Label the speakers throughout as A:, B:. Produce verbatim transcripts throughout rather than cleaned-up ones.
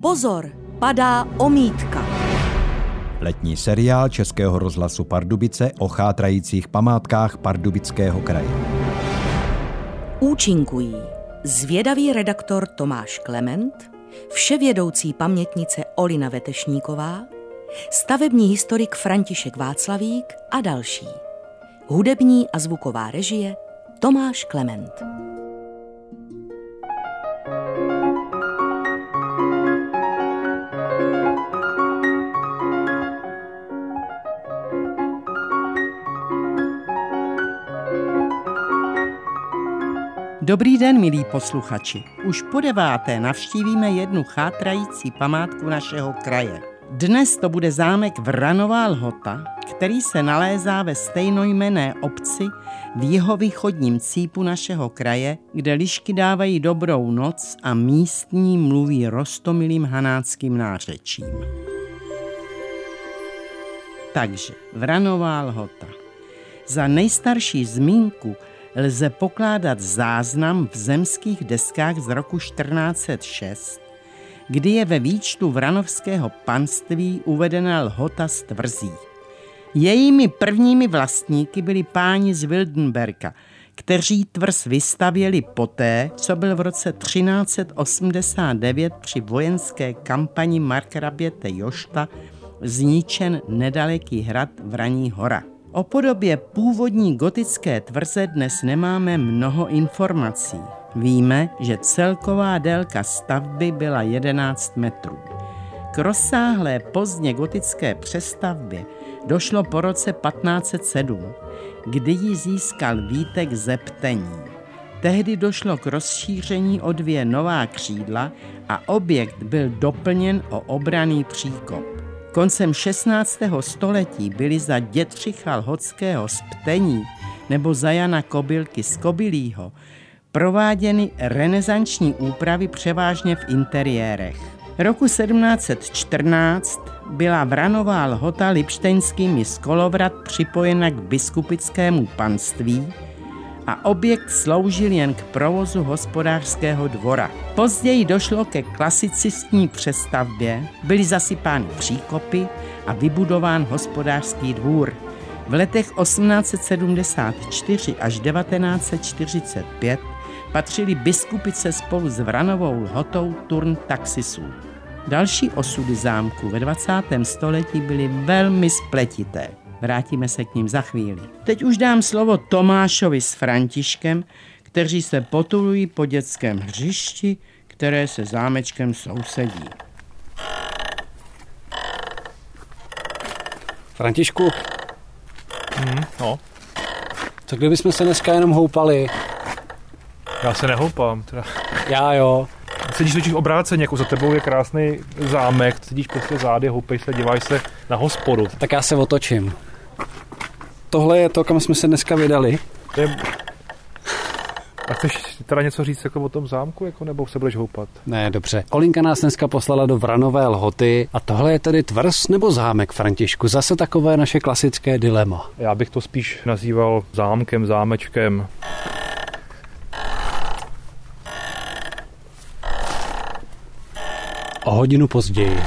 A: Pozor, padá omítka.
B: Letní seriál Českého rozhlasu Pardubice o chátrajících památkách Pardubického kraje.
A: Účinkují zvědavý redaktor Tomáš Klement, vševědoucí pamětnice Olina Vetešníková, stavební historik František Václavík a další. Hudební a zvuková režie Tomáš Klement.
C: Dobrý den, milí posluchači. Už po deváté navštívíme jednu chátrající památku našeho kraje. Dnes to bude zámek Vranová Lhota, který se nalézá ve stejnojmenné obci v jihovýchodním cípu našeho kraje, kde lišky dávají dobrou noc a místní mluví roztomilým hanáckým nářečím. Takže Vranová Lhota. Za nejstarší zmínku lze pokládat záznam v zemských deskách z roku čtrnáct set šest, kdy je ve výčtu vranovského panství uvedena Lhota z Tvrzí. Jejími prvními vlastníky byli páni z Wildenberka, kteří tvrz vystavěli poté, co byl v roce třináct set osmdesát devět při vojenské kampani markraběte Jošta zničen nedaleký hrad Vraní Hora. O podobě původní gotické tvrze dnes nemáme mnoho informací. Víme, že celková délka stavby byla jedenáct metrů. K rozsáhlé pozdně gotické přestavbě došlo po roce patnáct set sedm, kdy ji získal Vítek ze Ptení. Tehdy došlo k rozšíření o dvě nová křídla a objekt byl doplněn o obranný příkop. Koncem šestnáctého století byly za Dětřicha Lhotského z Ptení nebo za Jana Kobylky z Kobylího prováděny renesanční úpravy převážně v interiérech. Roku sedmnáct set čtrnáct byla Vranová Lhota lipštejnskými z Kolovrat připojena k biskupickému panství a objekt sloužil jen k provozu hospodářského dvora. Později došlo ke klasicistní přestavbě, byly zasypány příkopy a vybudován hospodářský dvůr. V letech osmnáct set sedmdesát čtyři až devatenáct set čtyřicet pět patřily Biskupice spolu s Vranovou Lhotou turn taxisů. Další osudy zámku ve dvacátém století byly velmi spletité. Vrátíme se k ním za chvíli. Teď už dám slovo Tomášovi s Františkem, kteří se potulují po dětském hřišti, které se zámečkem sousedí.
D: Františku,
E: Hmm, no.
D: co kdybychom se dneska jenom houpali?
E: Já se nehoupám. Teda.
D: Já jo.
E: Sedíš totiž obráceně, jako za tebou je krásný zámek, sedíš prostě zády, houpeš se, díváš se na hospodu.
D: Tak já se otočím. Tohle je to, kam jsme se dneska vydali.
E: To je... A chceš teda něco říct jako o tom zámku, jako, nebo se budeš houpat?
D: Ne, dobře. Olinka nás dneska poslala do Vranové Lhoty a tohle je tedy tvrz nebo zámek, Františku? Zase takové naše klasické dilema.
E: Já bych to spíš nazýval zámkem, zámečkem.
D: O hodinu později.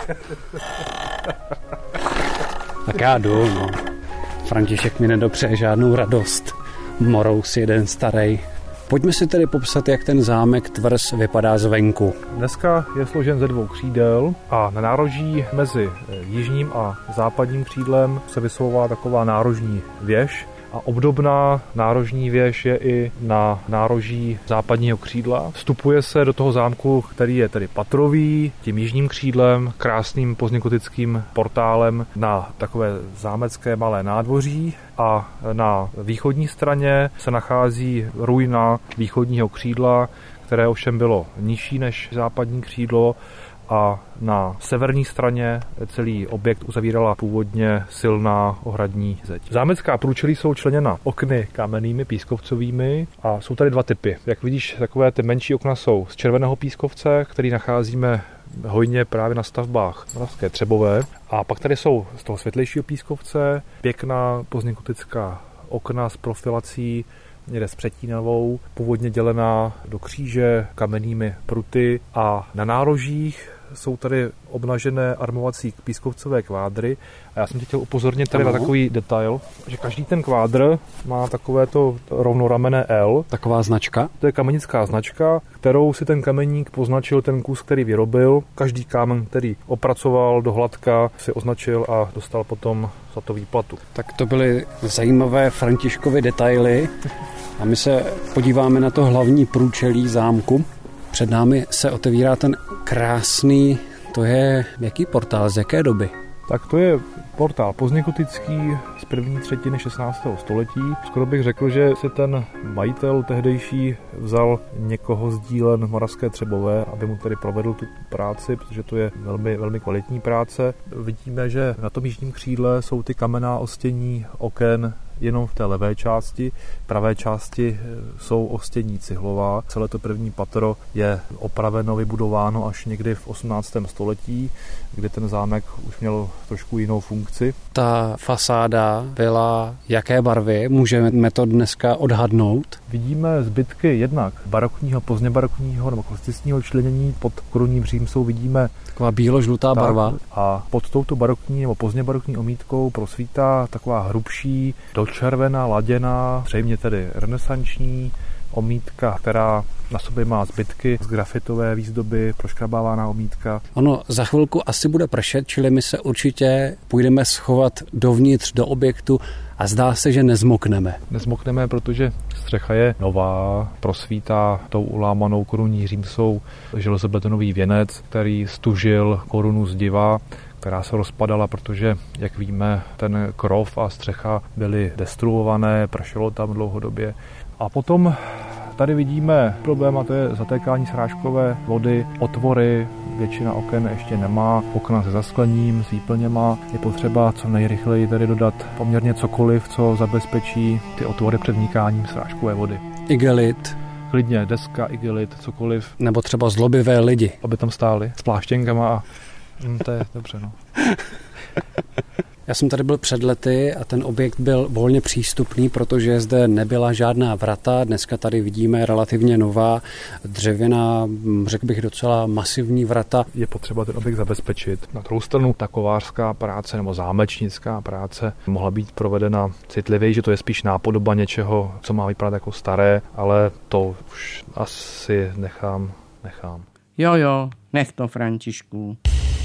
D: Tak já jdu, no. František mi nedopřeje žádnou radost. Morous jeden starej. Pojďme si tedy popsat, jak ten zámek tvrz vypadá zvenku.
E: Dneska je složen ze dvou křídel a na nároží mezi jižním a západním křídlem se vysovává taková nárožní věž. A obdobná nárožní věž je i na nároží západního křídla. Vstupuje se do toho zámku, který je tedy patrový, tím jižním křídlem, krásným pozdněgotickým portálem na takové zámecké malé nádvoří a na východní straně se nachází ruina východního křídla, které ovšem bylo nižší než západní křídlo, a na severní straně celý objekt uzavírala původně silná ohradní zeď. Zámecká průčelí jsou členěna okny kamennými pískovcovými a jsou tady dva typy. Jak vidíš, takové ty menší okna jsou z červeného pískovce, který nacházíme hojně právě na stavbách Moravské Třebové. A pak tady jsou z toho světlejšího pískovce pěkná pozdněgotická okna s profilací, někde s přetínovou, původně dělená do kříže kamennými pruty, a na nárožích jsou tady obnažené armovací pískovcové kvádry a já jsem tě chtěl upozornit tady ano. na takový detail, že každý ten kvádr má takovéto rovnoramenné L.
D: Taková značka?
E: To je kamenická značka, kterou si ten kameník poznačil ten kus, který vyrobil. Každý kámen, který opracoval do hladka, si označil a dostal potom za to výplatu.
D: Tak to byly zajímavé Františkovy detaily a my se podíváme na to hlavní průčelí zámku. Před námi se otevírá ten krásný, to je jaký portál, z jaké doby?
E: Tak to je portál pozdněgotický z první třetiny šestnáctého století. Skoro bych řekl, že si ten majitel tehdejší vzal někoho z dílen Moravské Třebové, aby mu tady provedl tu práci, protože to je velmi, velmi kvalitní práce. Vidíme, že na tom jižním křídle jsou ty kamenná ostění oken jenom v té levé části. V pravé části jsou ostění cihlová. Celé to první patro je opraveno, vybudováno až někdy v osmnáctém století, kdy ten zámek už měl trošku jinou funkci.
D: Ta fasáda byla jaké barvy? Můžeme to dneska odhadnout?
E: Vidíme zbytky jednak barokního, pozdně barokního nebo klasicistního členění. Pod korunním římsou vidíme
D: taková bílo-žlutá
E: tak,
D: barva.
E: A pod touto barokní nebo pozdně barokní omítkou prosvítá taková hrubší, dočervená, laděná, zřejmě tedy renesanční omítka, která na sobě má zbytky z grafitové výzdoby, proškrabávaná omítka.
D: Ono za chvilku asi bude pršet, čili my se určitě půjdeme schovat dovnitř do objektu a zdá se, že nezmokneme.
E: Nezmokneme, protože střecha je nová, prosvítá tou ulámanou korunní římsou železobetonový věnec, který stužil korunu zdiva, která se rozpadala, protože, jak víme, ten krov a střecha byly destruované, pršelo tam dlouhodobě. A potom tady vidíme problém, a to je zatékání srážkové vody, otvory, většina oken ještě nemá, okna se zasklením, s výplněma. Je potřeba co nejrychleji tady dodat poměrně cokoliv, co zabezpečí ty otvory před vnikáním srážkové vody.
D: Igelit.
E: Klidně deska, igelit, cokoliv.
D: Nebo třeba zlobivé lidi.
E: Aby tam stáli s pláštěnkama a hm, to je dobře, no.
D: Já jsem tady byl před lety a ten objekt byl volně přístupný, protože zde nebyla žádná vrata. Dneska tady vidíme relativně nová dřevěná, řekl bych docela masivní vrata.
E: Je potřeba ten objekt zabezpečit. Na druhou stranu ta kovářská práce nebo zámečnická práce mohla být provedena citlivěji, že to je spíš nápodoba něčeho, co má vypadat jako staré, ale to už asi nechám, nechám.
C: Jo, jo, nech to, Františku.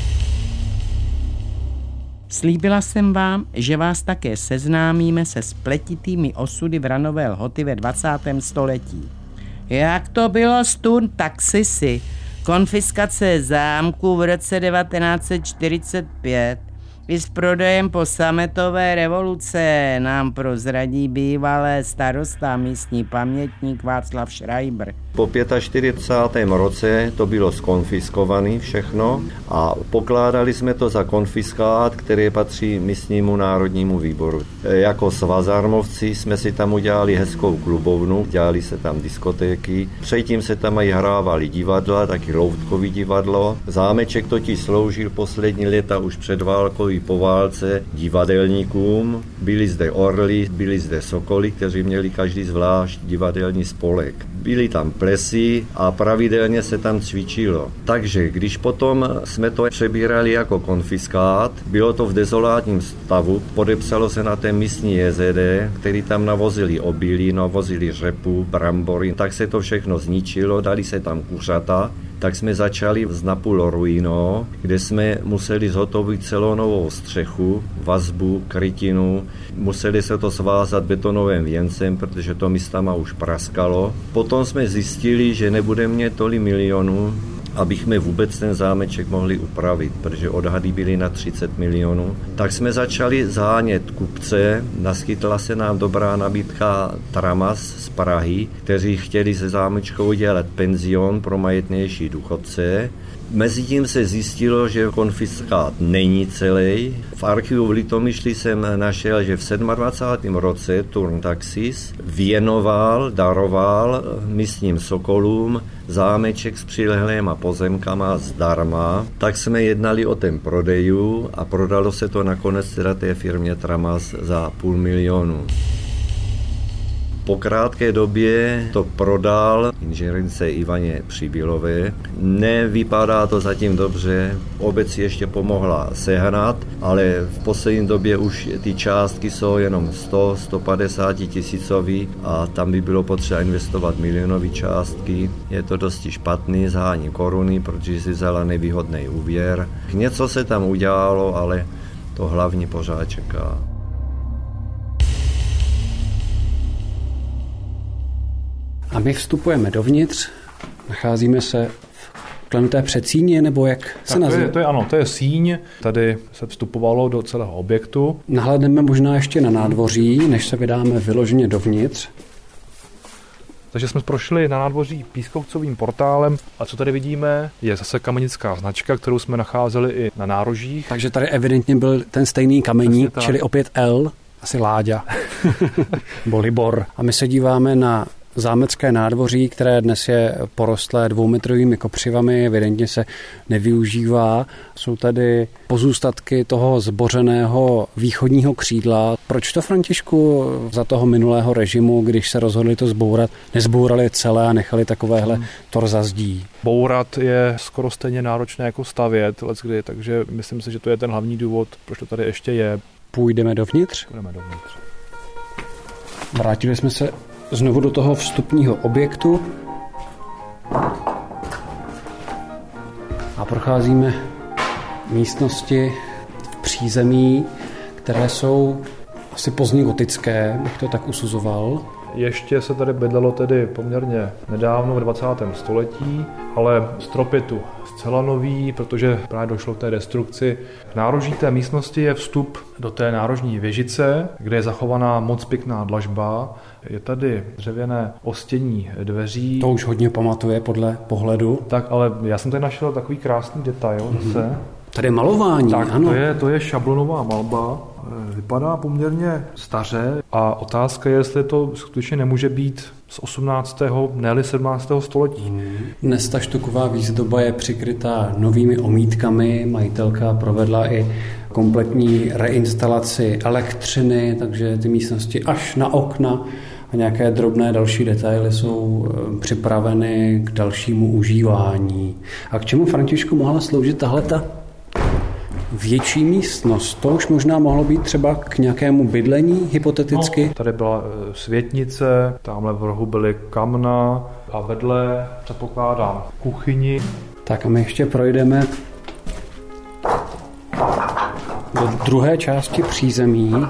C: Slíbila jsem vám, že vás také seznámíme se spletitými osudy vranové lhoty ve dvacátém století. Jak to bylo s Turn Taxisy, konfiskace zámku v roce devatenáct set čtyřicet pět i s prodejem po sametové revoluce nám prozradí bývalé starosta místní pamětník Václav Schreiber.
F: Po čtyřicátém pátém roce to bylo skonfiskované všechno a pokládali jsme to za konfiskát, který patří místnímu národnímu výboru. Jako svazarmovci jsme si tam udělali hezkou klubovnu, dělali se tam diskotéky, předtím se tam i hrávali divadla, taky loutkový divadlo. Zámeček totiž sloužil poslední léta už před válkou i po válce divadelníkům. Byli zde orly, byli zde sokoly, kteří měli každý zvlášť divadelní spolek. Byli tam plesy a pravidelně se tam cvičilo. Takže když potom jsme to přebírali jako konfiskát, bylo to v dezolátním stavu, podepsalo se na té místní J Z D, který tam navozili obilí, navozili řepu, brambory, tak se to všechno zničilo, dali se tam kuřata. Tak jsme začali s napůl ruinou, kde jsme museli zhotovit celou novou střechu, vazbu, krytinu. Museli se to svázat betonovým věncem, protože to místama už praskalo. Potom jsme zjistili, že nebudeme mít tolik milionů, abychom vůbec ten zámeček mohli upravit, protože odhady byly na třicet milionů. Tak jsme začali zánět kupce, naskytla se nám dobrá nabídka Tramas z Prahy, kteří chtěli se zámečkou udělat penzion pro majetnější důchodce. Mezitím se zjistilo, že konfiskát není celý. V archivu v Litomyšli jsem našel, že v dvacátém sedmém roce Turn Taxis věnoval, daroval místním sokolům zámeček s přilehlýma pozemkama zdarma. Tak jsme jednali o tom prodeju a prodalo se to nakonec teda té firmě Tramas za půl milionu. Po krátké době to prodal inženýrce Ivaně Přibylové. Nevypadá to zatím dobře, obec ještě pomohla sehnat, ale v poslední době už ty částky jsou jenom sto až sto padesát tisícový a tam by bylo potřeba investovat milionové částky. Je to dosti špatný, zhání koruny, protože si vzala nevýhodný úvěr. Něco se tam udělalo, ale to hlavní pořád čeká.
D: A my vstupujeme dovnitř, nacházíme se v klenuté předsíni, nebo jak se nazývá?
E: To, to je ano, to je síň, tady se vstupovalo do celého objektu.
D: Nahlédneme možná ještě na nádvoří, než se vydáme vyloženě dovnitř.
E: Takže jsme prošli na nádvoří pískovcovým portálem a co tady vidíme, je zase kamenická značka, kterou jsme nacházeli i na nárožích.
D: Takže tady evidentně byl ten stejný kameník, čili opět L, asi Láďa, nebo Libor. A my se díváme na zámecké nádvoří, které dnes je porostlé dvoumetrovými kopřivami, evidentně se nevyužívá. Jsou tady pozůstatky toho zbořeného východního křídla. Proč to, Františku, za toho minulého režimu, když se rozhodli to zbourat, nezbourali celé a nechali takovéhle torza zdí?
E: Bourat je skoro stejně náročné jako stavět leckdy, takže myslím si, že to je ten hlavní důvod, proč to tady ještě je.
D: Půjdeme dovnitř?
E: Půjdeme dovnitř.
D: Vrátili jsme se znovu do toho vstupního objektu a procházíme místnosti v přízemí, které jsou asi pozdně gotické, bych to tak usuzoval.
E: Ještě se tady bydlelo tedy poměrně nedávno v dvacátém století, ale strop je tu zcela nový, protože právě došlo k té destrukci. V nároží té místnosti je vstup do té nárožní věžice, kde je zachovaná moc pěkná dlažba. Je tady dřevěné ostění dveří.
D: To už hodně pamatuje podle pohledu.
E: Tak, ale já jsem tady našel takový krásný detail zase. Mm-hmm.
D: Tady je malování,
E: tak,
D: ano.
E: To je, to je šablonová malba. Vypadá poměrně staře a otázka je, jestli to skutečně nemůže být z osmnáctého ne-li sedmnáctého století.
D: Dnes ta štuková výzdoba je přikrytá novými omítkami. Majitelka provedla i kompletní reinstalaci elektřiny, takže ty místnosti až na okna a nějaké drobné další detaily jsou připraveny k dalšímu užívání. A k čemu, Františku, mohla sloužit tahleta větší místnost? To už možná mohlo být třeba k nějakému bydlení, hypoteticky?
E: No, tady byla světnice, tamhle v rohu byly kamna a vedle, předpokládám, kuchyni.
D: Tak a my ještě projdeme do druhé části přízemí.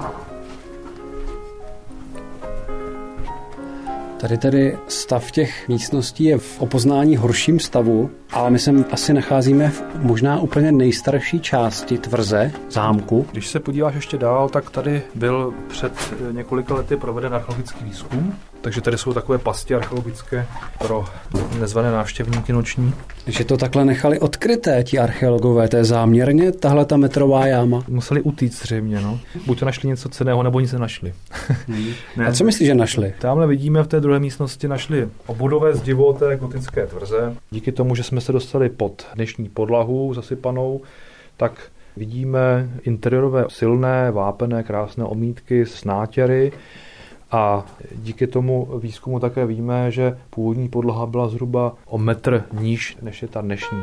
D: Tady tedy stav těch místností je v opoznání horším stavu, ale my se asi nacházíme v možná úplně nejstarší části tvrze, zámku.
E: Když se podíváš ještě dál, tak tady byl před několika lety proveden archeologický výzkum, takže tady jsou takové pasti archeologické pro nezvané návštěvníky noční.
D: Že to takhle nechali odkryté ti archeologové, to je záměrně tahle ta metrová jáma.
E: Museli utíct zřejmě, no. Buď to našli něco cenného, nebo nic nenašli.
D: Hmm. Ne. A co myslíš, že našli?
E: Tamhle vidíme v té druhé místnosti našli obvodové zdivo té gotické tvrze. Díky tomu, že jsme se dostali pod dnešní podlahu zasypanou, tak vidíme interiorové silné, vápené, krásné omítky s nátěry. A díky tomu výzkumu také víme, že původní podlaha byla zhruba o metr níž, než je ta dnešní.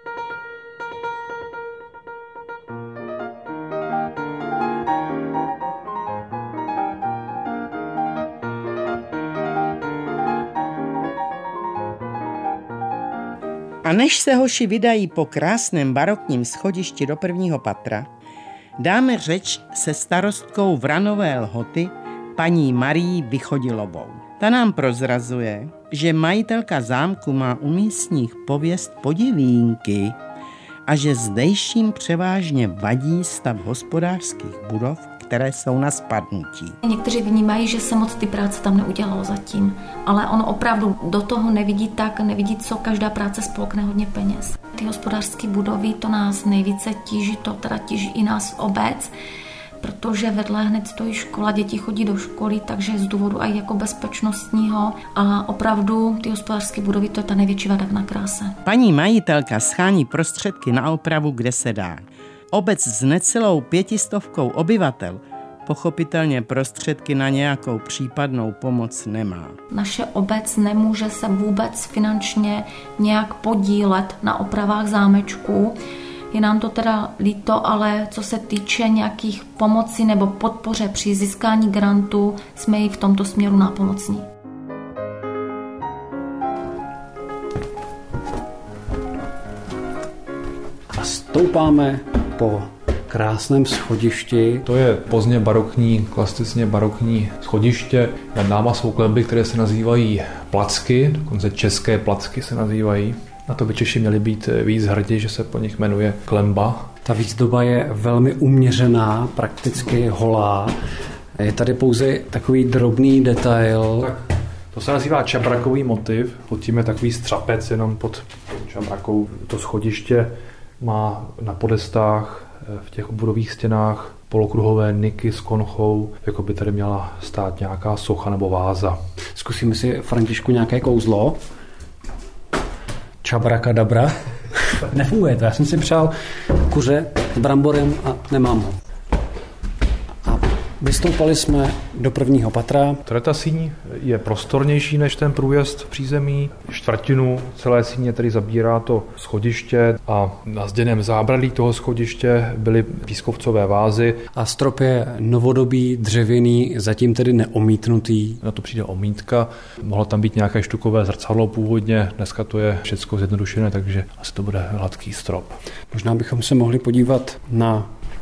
C: A než se hoši vydají po krásném barokním schodišti do prvního patra, dáme řeč se starostkou Vranové Lhoty, paní Marií Vychodilovou. Ta nám prozrazuje, že majitelka zámku má u místních pověst podivínky a že zdejším převážně vadí stav hospodářských budov, které jsou na spadnutí.
G: Někteří vnímají, že se moc ty práce tam neudělalo zatím, ale on opravdu do toho nevidí tak, nevidí, co každá práce spolkne hodně peněz. Ty hospodářské budovy, to nás nejvíce tíží, to teda tíží i nás obec, protože vedle hned stojí škola, děti chodí do školy, takže z důvodu i jako bezpečnostního a opravdu ty hospodářské budovy, to je ta největší vada na kráse.
C: Paní majitelka schání prostředky na opravu, kde se dá. Obec s necelou pětistovkou obyvatel pochopitelně prostředky na nějakou případnou pomoc nemá.
G: Naše obec nemůže se vůbec finančně nějak podílet na opravách zámečku. Je nám to teda líto, ale co se týče nějakých pomocí nebo podpoře při získání grantu, jsme jí v tomto směru nápomocní.
D: A stoupáme po krásném schodišti.
E: To je pozdně barokní, klasicně barokní schodiště. Nad náma jsou klenby, které se nazývají placky, dokonce české placky se nazývají. Na to by Češi měli být víc hrdí, že se po nich jmenuje klemba.
D: Ta výzdoba je velmi uměřená, prakticky holá. Je tady pouze takový drobný detail.
E: Tak, to se nazývá čabrakový motiv. Pod tím je takový střapec jenom pod čabrakou. To schodiště má na podestách v těch obvodových stěnách polokruhové niky s konchou, jako by tady měla stát nějaká socha nebo váza.
D: Zkusíme si, Františku, nějaké kouzlo. Čabrakadabra. Nefunguje to. Já jsem si přál kuře s bramborem a nemám ho. A vystoupali jsme do prvního patra.
E: Ta síň je prostornější než ten průjezd v přízemí. Čtvrtinu celé síně tedy zabírá to schodiště a na zděném zábradlí toho schodiště byly pískovcové vázy.
D: A strop je novodobý, dřevěný, zatím tedy neomítnutý.
E: Na to přijde omítka. Mohlo tam být nějaké štukové zrcadlo původně. Dneska to je všechno zjednodušené, takže asi to bude hladký strop.
D: Možná bychom se mohli podívat na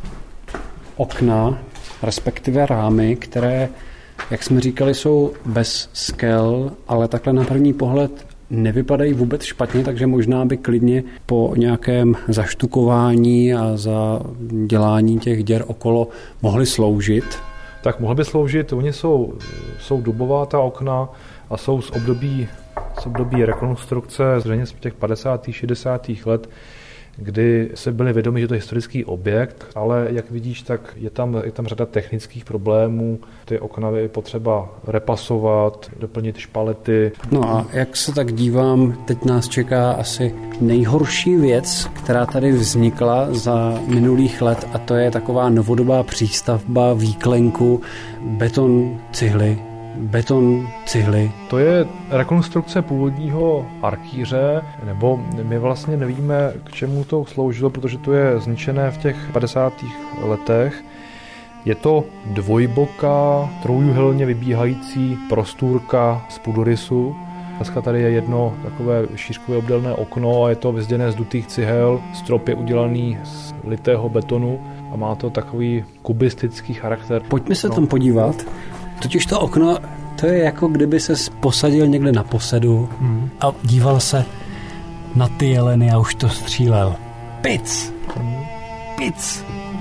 D: okna, respektive rámy, které, jak jsme říkali, jsou bez skel, ale takhle na první pohled nevypadají vůbec špatně, takže možná by klidně po nějakém zaštukování a za dělání těch děr okolo mohly sloužit.
E: Tak mohly by sloužit, oni jsou, jsou dubová ta okna a jsou z období, z období rekonstrukce zřejmě z těch padesátých šedesátých let, kdy se byli vědomi, že to je historický objekt, ale jak vidíš, tak je tam, je tam řada technických problémů. Ty okna je potřeba repasovat, doplnit špalety.
D: No a jak se tak dívám, teď nás čeká asi nejhorší věc, která tady vznikla za minulých let, a to je taková novodobá přístavba výklenku, beton, cihly, beton, cihly.
E: To je rekonstrukce původního arkýře, nebo my vlastně nevíme, k čemu to sloužilo, protože to je zničené v těch padesátých letech. Je to dvojboká, trojúhelně vybíhající prostůrka z půdorysu. Dneska tady je jedno takové šířkové obdélné okno a je to vyzděné z dutých cihel. Strop je udělaný z litého betonu a má to takový kubistický charakter.
D: Pojďme se no. tam podívat. Totiž to okno, to je jako kdyby se posadil někde na posedu hmm. a díval se na ty jeleny a už to střílel. Pic! Hmm. Pic!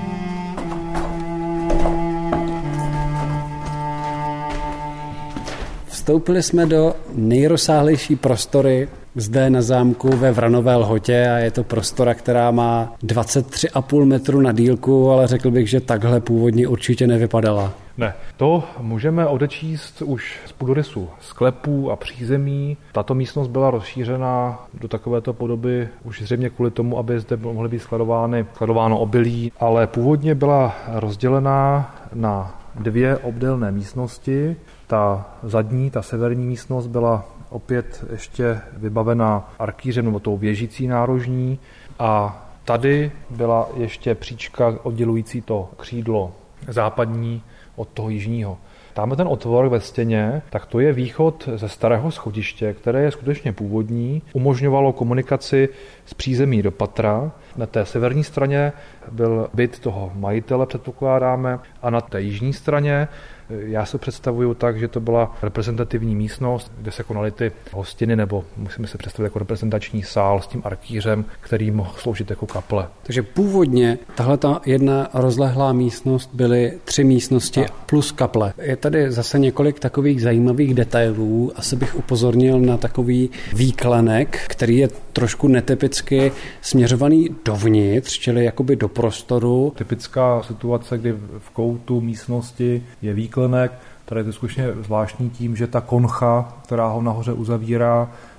D: Vstoupili jsme do nejrozsáhlejší prostory zde na zámku ve Vranové Lhotě a je to prostora, která má dvacet tři a půl metru na délku, ale řekl bych, že takhle původně určitě nevypadala.
E: Ne, to můžeme odečíst už z půdorysu sklepů a přízemí. Tato místnost byla rozšířena do takovéto podoby už zřejmě kvůli tomu, aby zde mohly být skladovány, skladováno obilí, ale původně byla rozdělená na dvě obdélné místnosti. Ta zadní, ta severní místnost byla opět ještě vybavená arkýřem nebo tou věžící nárožní a tady byla ještě příčka oddělující to křídlo západní od toho jižního. Tamhle ten otvor ve stěně, tak to je východ ze starého schodiště, které je skutečně původní, umožňovalo komunikaci z přízemí do patra. Na té severní straně byl byt toho majitele, předpokládáme, a na té jižní straně já se představuju tak, že to byla reprezentativní místnost, kde se konaly ty hostiny, nebo musíme se představit jako reprezentační sál s tím arkýřem, který mohl sloužit jako kaple.
D: Takže původně tahle ta jedna rozlehlá místnost byly tři místnosti a. plus kaple. Je tady zase několik takových zajímavých detailů. Asi bych upozornil na takový výklenek, který je trošku netypicky směřovaný dovnitř, čili jakoby do prostoru.
E: Typická situace, kdy v koutu místnosti je výklenek, tady je to skutečně zvláštní tím, že ta koncha, která ho nahoře uzavírá,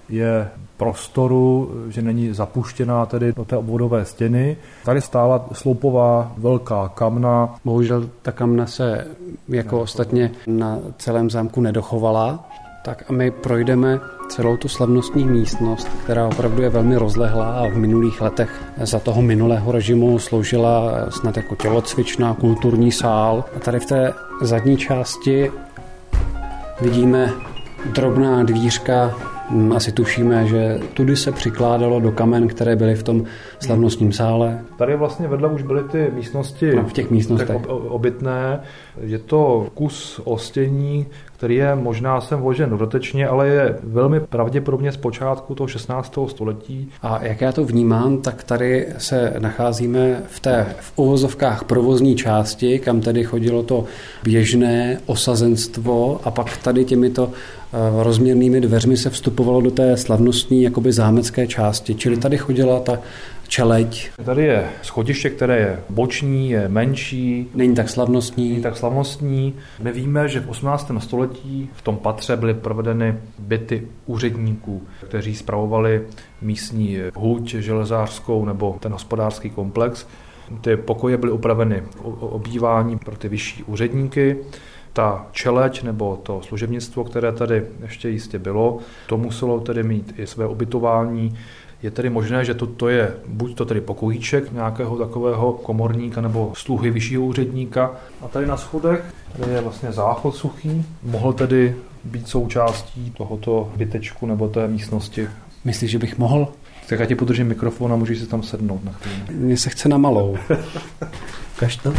E: je prostoru, že není zapuštěná tedy do té obvodové stěny. Tady stála sloupová velká kamna.
D: Bohužel ta kamna se jako ostatně na celém zámku nedochovala. Tak a my projdeme celou tu slavnostní místnost, která opravdu je velmi rozlehlá a v minulých letech za toho minulého režimu sloužila snad jako tělocvičná, kulturní sál. A tady v té zadní části vidíme drobná dvířka. Asi tušíme, že tudy se přikládalo do kamen, které byly v tom slavnostním sále.
E: Tady vlastně vedle už byly ty místnosti,
D: no, v těch místnostech
E: obytné. Je to kus ostění, který je možná sem vložen dodatečně, ale je velmi pravděpodobně z počátku toho šestnáctého století.
D: A jak já to vnímám, tak tady se nacházíme v té v uvozovkách provozní části, kam tedy chodilo to běžné osazenstvo a pak tady těmito rozměrnými dveřmi se vstupovalo do té slavnostní jakoby zámecké části, čili tady chodila ta čeleď.
E: Tady je schodiště, které je boční, je menší.
D: Není tak slavnostní.
E: Není tak slavnostní. My víme, že v osmnáctém století v tom patře byly provedeny byty úředníků, kteří spravovali místní huť železářskou nebo ten hospodářský komplex. Ty pokoje byly upraveny k obývání pro ty vyšší úředníky. Ta čeleď nebo to služebnictvo, které tady ještě jistě bylo, to muselo tedy mít i své ubytování. Je tedy možné, že toto je buď to tedy pokojíček nějakého takového komorníka nebo sluhy vyššího úředníka. A tady na schodech tady je vlastně záchod suchý. Mohl tedy být součástí tohoto bytečku nebo té místnosti.
D: Myslíš, že bych mohl?
E: Tak já ti podržím mikrofon a můžeš si tam sednout na chvíli.
D: Mně se chce na malou. Ukaž to.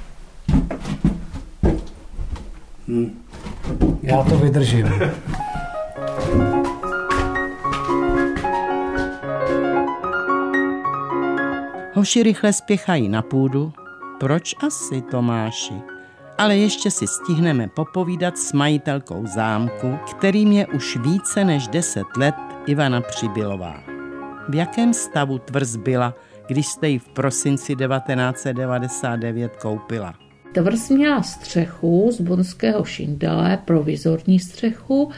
D: Hm. Já to vydržím.
C: Hoši rychle spěchají na půdu. Proč asi, Tomáši? Ale ještě si stihneme popovídat s majitelkou zámku, kterým je už více než deset let Ivana Přibylová. V jakém stavu tvrz byla, když jste ji v prosinci devatenáct set devadesát devět koupila?
H: Tvrz měla střechu z bonského šindele, provizorní střechu,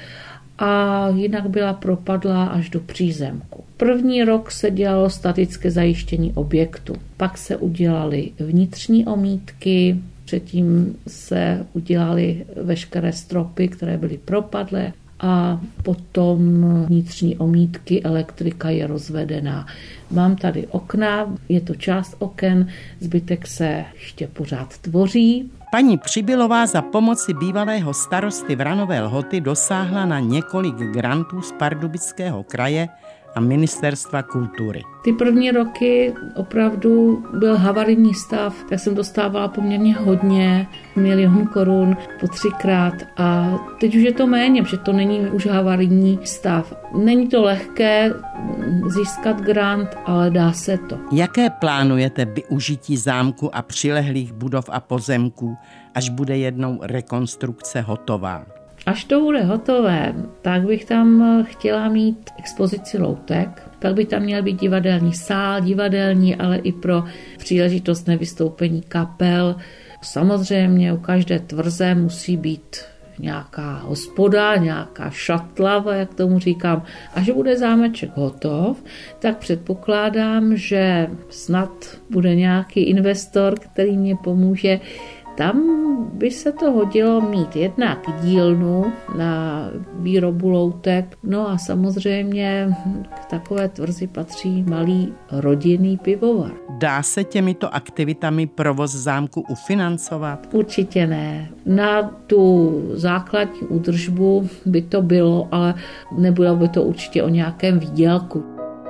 H: a jinak byla propadlá až do přízemku. První rok se dělalo statické zajištění objektu, pak se udělaly vnitřní omítky, předtím se udělaly veškeré stropy, které byly propadlé, a potom vnitřní omítky, elektrika je rozvedená. Mám tady okna, je to část oken, zbytek se ještě pořád tvoří.
C: Paní Přibylová za pomoci bývalého starosty Vranové Lhoty dosáhla na několik grantů z Pardubického kraje a Ministerstva kultury.
H: Ty první roky opravdu byl havarijní stav, tak jsem dostávala poměrně hodně, milion korun po třikrát, a teď už je to méně, protože to není už havarijní stav. Není to lehké získat grant, ale dá se to.
C: Jaké plánujete využití zámku a přilehlých budov a pozemků, až bude jednou rekonstrukce hotová?
H: Až to bude hotové, tak bych tam chtěla mít expozici loutek, pak by tam měl být divadelní sál, divadelní, ale i pro příležitostné vystoupení kapel. Samozřejmě u každé tvrze musí být nějaká hospoda, nějaká šatlava, jak tomu říkám. Až bude zámeček hotov, tak předpokládám, že snad bude nějaký investor, který mě pomůže. Tam by se to hodilo mít jednak dílnu na výrobu loutek, no a samozřejmě k takové tvrzi patří malý rodinný pivovar.
C: Dá se těmito aktivitami provoz zámku ufinancovat?
H: Určitě ne. Na tu základní údržbu by to bylo, ale nebylo by to určitě o nějakém výdělku.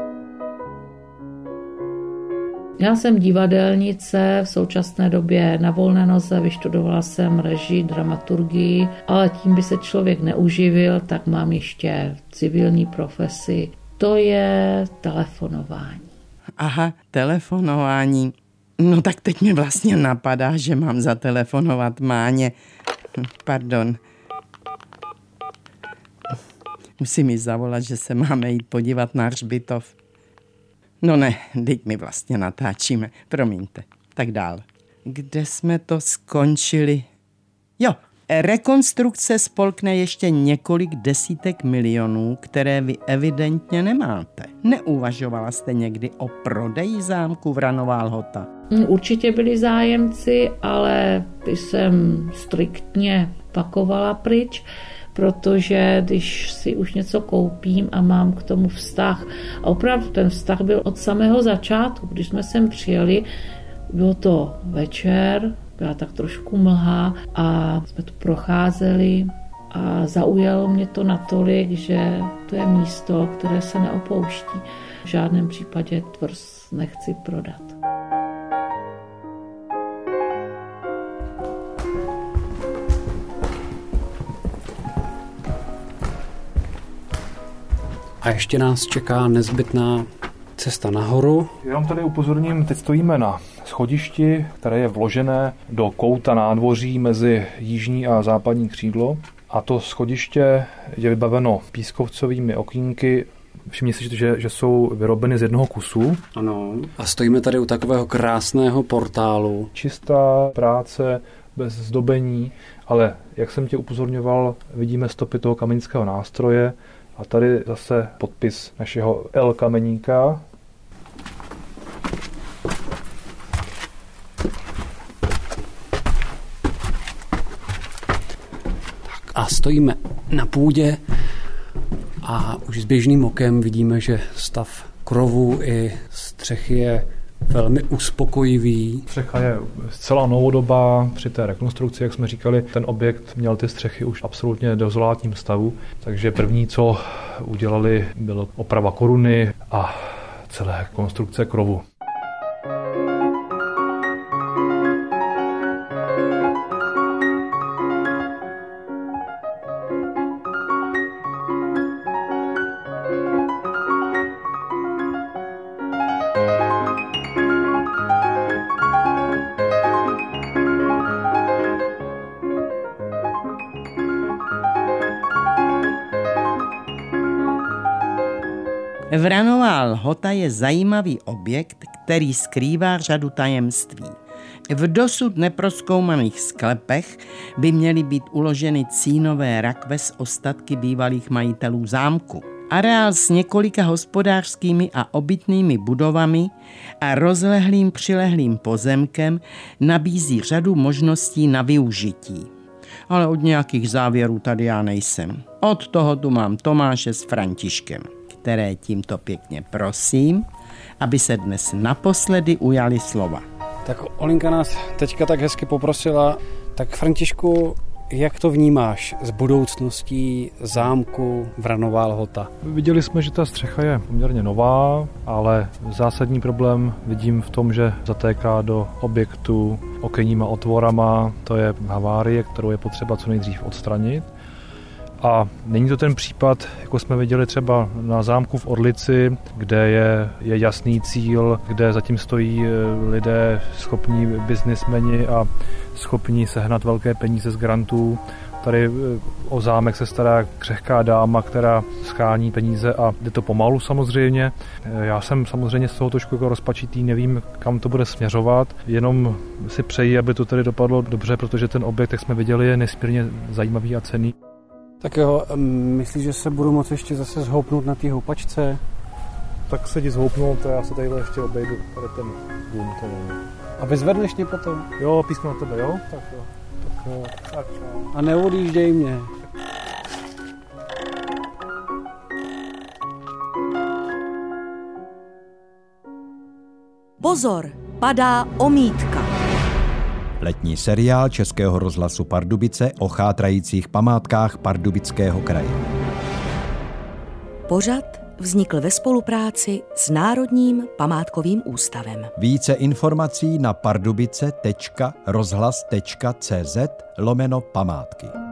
H: Já jsem divadelnice, v současné době na volné noze, vyštudovala jsem režii, dramaturgii, ale tím by se člověk neuživil, tak mám ještě civilní profesi. To je telefonování.
C: Aha, telefonování. No tak teď mi vlastně napadá, že mám zatelefonovat Máně. Pardon. Musím jí zavolat, že se máme jít podívat na hřbitov. No ne, teď my vlastně natáčíme, promiňte. Tak dál. Kde jsme to skončili? Jo, Rekonstrukce spolkne ještě několik desítek milionů, které vy evidentně nemáte. Neuvažovala jste někdy o prodeji zámku Vranová Lhota?
H: Určitě byli zájemci, ale ty jsem striktně pakovala pryč, protože když si už něco koupím a mám k tomu vztah, a opravdu ten vztah byl od samého začátku, když jsme sem přijeli, bylo to večer, byla tak trošku mlha a jsme tu procházeli a zaujalo mě to natolik, že to je místo, které se neopouští. V žádném případě tvrz nechci prodat.
D: A ještě nás čeká nezbytná cesta nahoru.
E: Jenom tady upozorním, teď stojíme na schodišti, které je vložené do kouta nádvoří mezi jižní a západní křídlo. A to schodiště je vybaveno pískovcovými okýnky. Všimni si, že, že jsou vyrobeny z jednoho kusu.
D: Ano. A stojíme tady u takového krásného portálu.
E: Čistá práce, bez zdobení, ale jak jsem tě upozorňoval, vidíme stopy toho kamenického nástroje. A tady zase podpis našeho L kameníka.
D: Tak a stojíme na půdě a už s běžným okem vidíme, že stav krovu i střechy je velmi uspokojivý.
E: Střecha je zcela novodobá. Při té rekonstrukci, jak jsme říkali, ten objekt měl ty střechy už absolutně dezolátním stavu. Takže první, co udělali, byla oprava koruny a celé konstrukce krovu.
C: Vranová Lhota je zajímavý objekt, který skrývá řadu tajemství. V dosud neprozkoumaných sklepech by měly být uloženy cínové rakve s ostatky bývalých majitelů zámku. Areál s několika hospodářskými a obytnými budovami a rozlehlým přilehlým pozemkem nabízí řadu možností na využití. Ale od nějakých závěrů tady já nejsem. Od toho tu mám Tomáše s Františkem, které tímto pěkně prosím, aby se dnes naposledy ujali slova.
D: Tak Olinka nás teďka tak hezky poprosila. Tak Františku, jak to vnímáš z budoucností zámku Vranová Lhota?
E: Viděli jsme, že ta střecha je poměrně nová, ale zásadní problém vidím v tom, že zatéká do objektu okenníma otvorama. To je havárie, kterou je potřeba co nejdřív odstranit. A není to ten případ, jako jsme viděli třeba na zámku v Orlici, kde je, je jasný cíl, kde zatím stojí lidé schopní biznismeni a schopní sehnat velké peníze z grantů. Tady o zámek se stará křehká dáma, která schání peníze a jde to pomalu samozřejmě. Já jsem samozřejmě z toho trošku jako rozpačitý, nevím, kam to bude směřovat, jenom si přeji, aby to tady dopadlo dobře, protože ten objekt, jak jsme viděli, je nesmírně zajímavý a cenný.
D: Tak jo, myslíš, že se budu moct ještě zase zhoupnout na té houpačce?
E: Tak se ti zhoupnout a já se tadyhle ještě obejdu tady ten dům. Tady.
D: A vyzvedneš mě potom?
E: Jo, písknu na tebe, jo? Tak jo. Tak jo. Tak jo.
D: A neodjíždej mě.
A: Pozor, padá omítka.
B: Letní seriál Českého rozhlasu Pardubice o chátrajících památkách Pardubického kraje.
A: Pořad vznikl ve spolupráci s Národním památkovým ústavem.
B: Více informací na pardubice tečka rozhlas tečka cz lomeno památky.